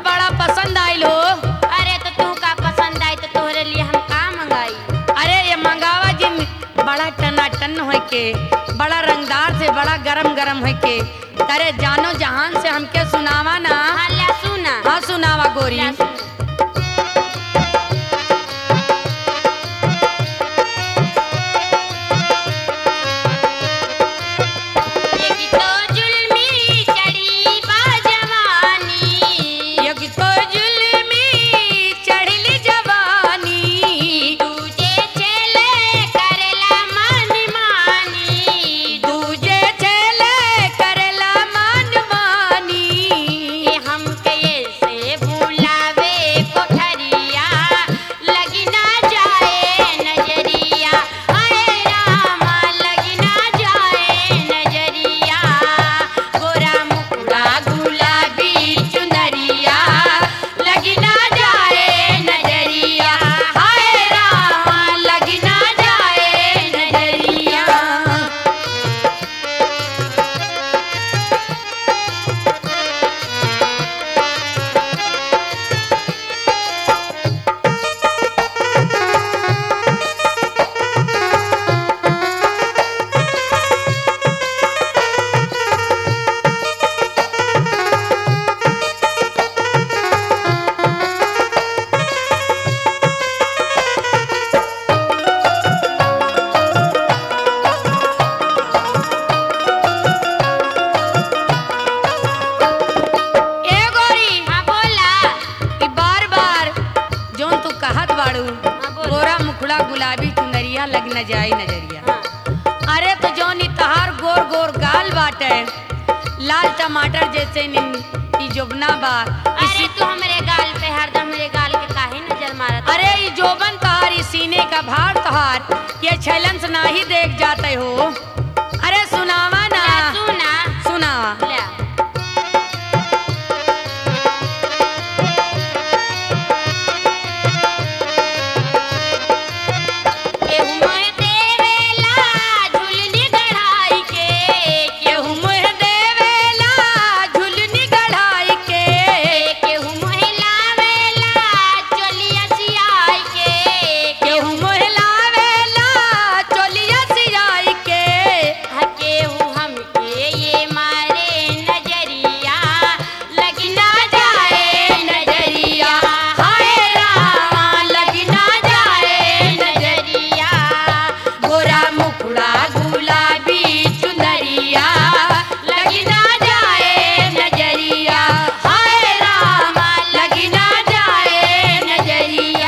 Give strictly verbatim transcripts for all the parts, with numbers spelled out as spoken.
बड़ा पसंद आइल हो। अरे तो तू का पसंद आई तो तोहरे लिए हम का मंगाई। अरे ये मंगावा जिन बड़ा टनाटन हो के, बड़ा रंगदार से, बड़ा गरम गरम हो के, तेरे जानो जहान से हमके सुनावा ना। हाँ ला सुना। हाँ सुनावा गोरी। ला सुना। एक तो जुल्मी चढ़ी बा जवानी, योगी तो जुल्मी चढ़ली जवानी, दूजे चले करेला मनमानी, दूजे चले करेला मनमानी। ये हमके ऐसे भुलावे कोठरिया, लगी ना जाए नजरिया, हाय रामा लगी ना जाए नजरिया, गोरा मुखड़ा गुलाबी चुनरिया, लगी ना जाए नजरिया, हाय रामा लगी ना जाए नजरिया। ए गोरी, हाँ बोला। ई बार बार जोन तू कहत बाड़ू, हाँ बोला। गोरा मुखड़ा गुलाबी चुनरिया लग न जाई नजरिया। हाँ। अरे तो जोन ई तहार गोर गोर गाल बाटे, लाल टमाटर जैसे निन ई जोबना बा, अरे इसी तू हमरे गाल पे हरदम मेरे गाल के काहे नजर मारत। अरे ई जोबन तहार, ई सीने का भार तहार, ये छैलन से नाही देख जाते हो। अरे सुनावा ना। ला सुना। सुनावा। ला। केहू मोह देवेला झुलनी गढ़ाई के, केहू मुँह देवेला झुलनी गढ़ाई के, केहू मोह लावेला चोलिया सियाई के, केहू मुँह लावेला चोलिया सियाई के, हा केहू हमके ये मारे नजरिया, लगी ना जाए नजरिया, हाय रामा लगी ना जाए नजरिया, गोरा मुखड़ा गुलाबी चुनरिया लगी ना जाए नजरिया, हाय रामा लगी ना जाए नजरिया।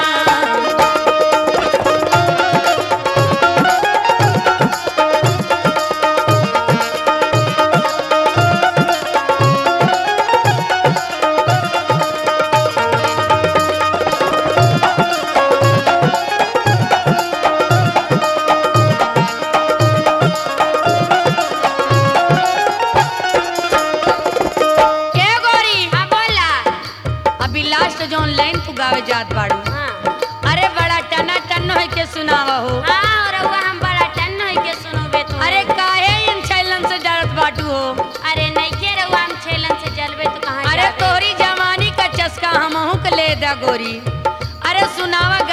ए गोरी, हाँ बोला। अभी लास्ट जोन लाइन तू गावे जात बाड़ू, हाँ अरे बड़ा टना टन है के सुनावा हो। हाँ और रउआ हम बड़ा टन होई के सुनोबे तू। अरे काहे इन छैलन से डरत बाटू हो। अरे नइखे रउआ हम छेलन से जलबे तो कहाँ अरे जाबे। तोहरी जवानी का चस्का हमहू के ले दा गोरी। अरे सुनावा